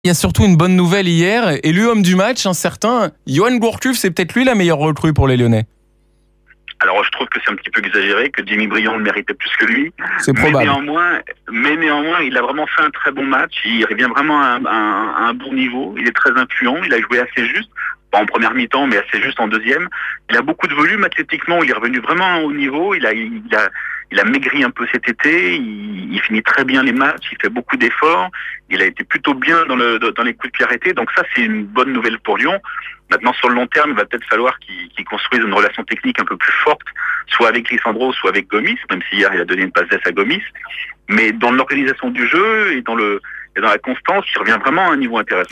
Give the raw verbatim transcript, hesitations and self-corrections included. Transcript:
Il y a surtout une bonne nouvelle hier, élu homme du match, un certain Yoann Gourcuff, c'est peut-être lui la meilleure recrue pour les Lyonnais. Alors je trouve que c'est un petit peu exagéré, que Jimmy Briand le méritait plus que lui. C'est mais probable. Néanmoins, mais néanmoins, il a vraiment fait un très bon match. Il revient vraiment à un, à un, à un bon niveau. Il est très influent. Il a joué assez juste, pas en première mi-temps, mais assez juste en deuxième. Il a beaucoup de volume athlétiquement. Il est revenu vraiment à un haut niveau. Il a, il a, il a maigri un peu cet été. Il, il finit très bien les matchs. Il fait beaucoup d'efforts. Il a été plutôt bien dans, le, dans les coups de pied arrêtés. Donc ça, c'est une bonne nouvelle pour Lyon. Maintenant, sur le long terme, il va peut-être falloir qu'ils qu'ils construisent une relation technique un peu plus forte, soit avec Lisandro, soit avec Gomis, même si hier il a donné une passe d'ess à Gomis. Mais dans l'organisation du jeu et dans, le, et dans la constance, il revient vraiment à un niveau intéressant.